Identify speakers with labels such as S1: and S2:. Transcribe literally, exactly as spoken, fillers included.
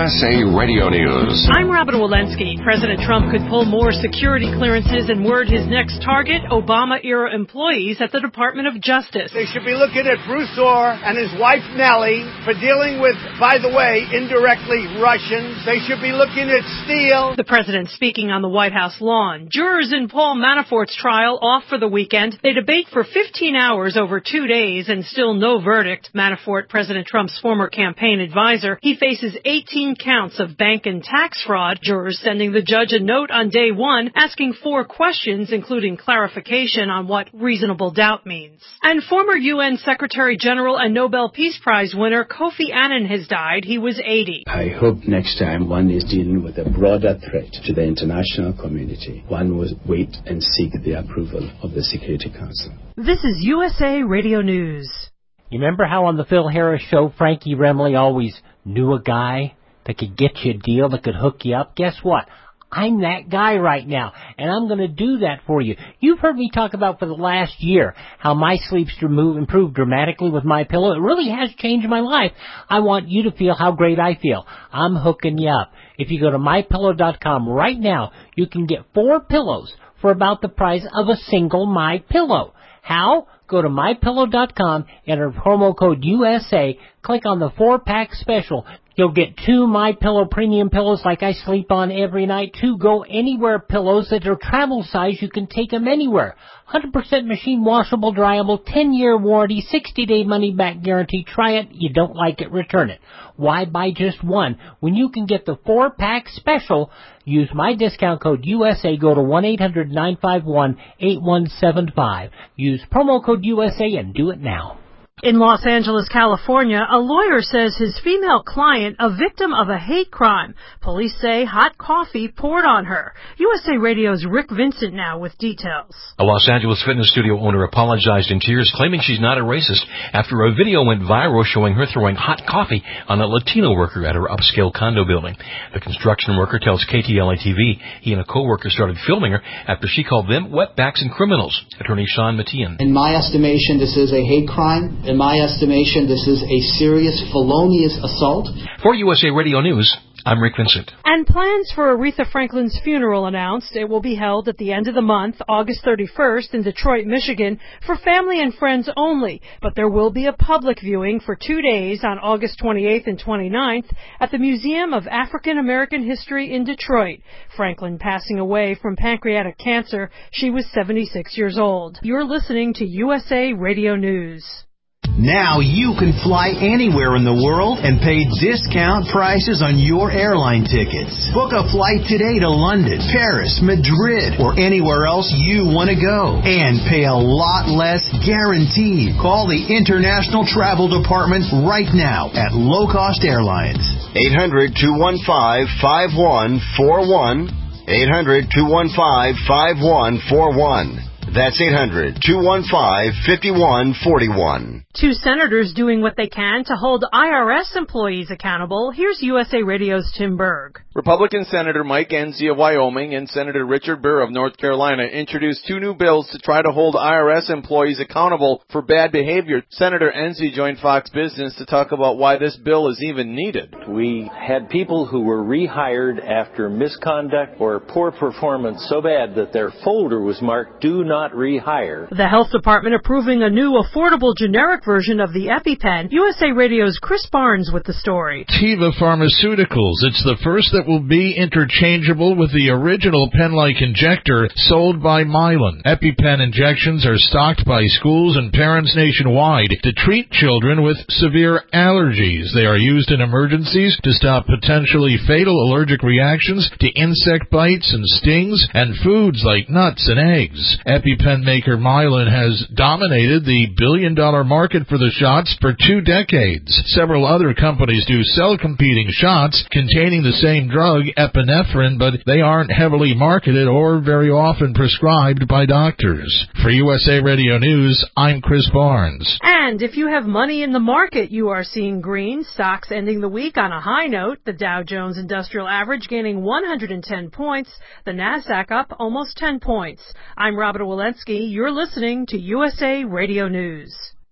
S1: S A Radio News.
S2: I'm Robin Walensky. President Trump could pull more security clearances and word his next target, Obama-era employees at the Department of Justice.
S3: They should be looking at Bruce Orr and his wife Nellie for dealing with, by the way, indirectly Russians. They should be looking at Steele.
S2: The president speaking on the White House lawn. Jurors in Paul Manafort's trial off for the weekend. They debate for fifteen hours over two days and still no verdict. Manafort, President Trump's former campaign advisor, he faces eighteen counts of bank and tax fraud. Jurors sending the judge a note on day one asking four questions, including clarification on what reasonable doubt means. And former U N Secretary General and Nobel Peace Prize winner Kofi Annan has died. He was eighty.
S4: I hope next time one is dealing with a broader threat to the international community, one will wait and seek the approval of the Security Council.
S2: This is U S A Radio News.
S5: You remember how on the Phil Harris show, Frankie Remley always knew a guy that could get you a deal, that could hook you up? Guess what? I'm that guy right now, and I'm going to do that for you. You've heard me talk about for the last year how my sleep's improved dramatically with MyPillow. It really has changed my life. I want you to feel how great I feel. I'm hooking you up. If you go to my pillow dot com right now, you can get four pillows for about the price of a single MyPillow. How? Go to my pillow dot com, enter promo code U S A, click on the four-pack special. You'll get two MyPillow premium pillows like I sleep on every night, two Go Anywhere pillows that are travel size. You can take them anywhere. one hundred percent machine washable, dryable, ten-year warranty, sixty-day money-back guarantee. Try it. You don't like it, return it. Why buy just one when you can get the four-pack special? Use my discount code U S A. Go to one eight hundred nine five one eight one seven five. Use promo code U S A and do it now.
S2: In Los Angeles, California, a lawyer says his female client, a victim of a hate crime. Police say hot coffee poured on her. U S A Radio's Rick Vincent now with details.
S6: A Los Angeles fitness studio owner apologized in tears, claiming she's not a racist after a video went viral showing her throwing hot coffee on a Latino worker at her upscale condo building. The construction worker tells K T L A T V he and a coworker started filming her after she called them wetbacks and criminals. Attorney Sean Matian.
S7: In my estimation, this is a hate crime. In my estimation, this is a serious felonious assault.
S6: For U S A Radio News, I'm Rick Vincent.
S2: And plans for Aretha Franklin's funeral announced. It will be held at the end of the month, August thirty-first, in Detroit, Michigan, for family and friends only. But there will be a public viewing for two days on August twenty-eighth and twenty-ninth at the Museum of African American History in Detroit. Franklin passing away from pancreatic cancer. She was seventy-six years old. You're listening to U S A Radio News.
S8: Now you can fly anywhere in the world and pay discount prices on your airline tickets. Book a flight today to London, Paris, Madrid, or anywhere else you want to go. And pay a lot less guaranteed. Call the International Travel Department right now at Low Cost Airlines.
S9: eight hundred two one five five one four one. eight hundred two one five five one four one. That's eight hundred two one five five one four one.
S2: Two senators doing what they can to hold I R S employees accountable. Here's U S A Radio's Tim Berg.
S10: Republican Senator Mike Enzi of Wyoming and Senator Richard Burr of North Carolina introduced two new bills to try to hold I R S employees accountable for bad behavior. Senator Enzi joined Fox Business to talk about why this bill is even needed.
S11: We had people who were rehired after misconduct or poor performance so bad that their folder was marked "Do not rehire."
S2: The Health Department approving a new affordable generic version of the EpiPen. U S A Radio's Chris Barnes with the story.
S12: Teva Pharmaceuticals. It's the first that will be interchangeable with the original pen-like injector sold by Mylan. EpiPen injections are stocked by schools and parents nationwide to treat children with severe allergies. They are used in emergencies to stop potentially fatal allergic reactions to insect bites and stings and foods like nuts and eggs. EpiPen maker Mylan has dominated the billion-dollar market for the shots for two decades. Several other companies do sell competing shots containing the same drug, epinephrine, but they aren't heavily marketed or very often prescribed by doctors. For U S A Radio News, I'm Chris Barnes.
S2: And if you have money in the market, you are seeing green. Stocks ending the week on a high note. The Dow Jones Industrial Average gaining one hundred ten points. The Nasdaq up almost ten points. I'm Robert Walensky. You're listening to U S A Radio News.